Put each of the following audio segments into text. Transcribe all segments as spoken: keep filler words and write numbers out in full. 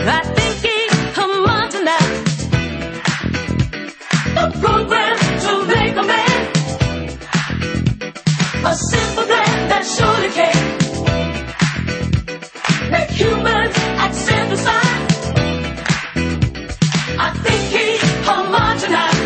I think he's homogenized. A program to make a man, a simple plan that surely can make humans act synthesized. I think he's homogenized.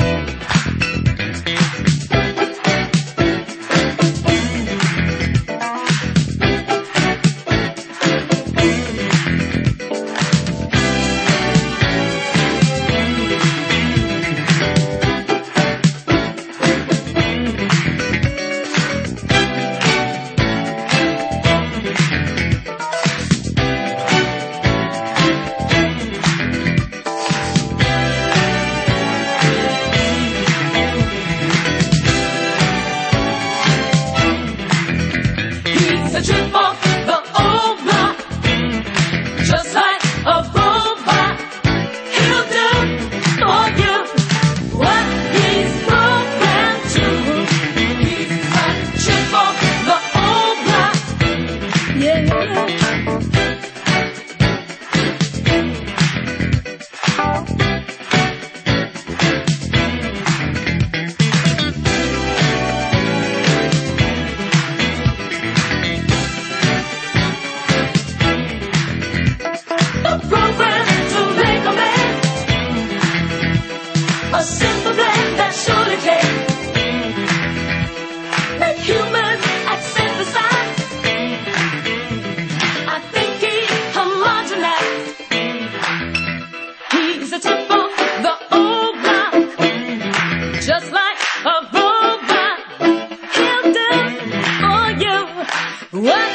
He's a trip off the old block, just like a robot. He'll do for you what he's programmed to. He's a trip off the old block, yeah. Program to make a man, a simple plan that surely can make humans act synthesized. I think he's homogenized. He's a tip of the old block, just like a robot. He'll do for you what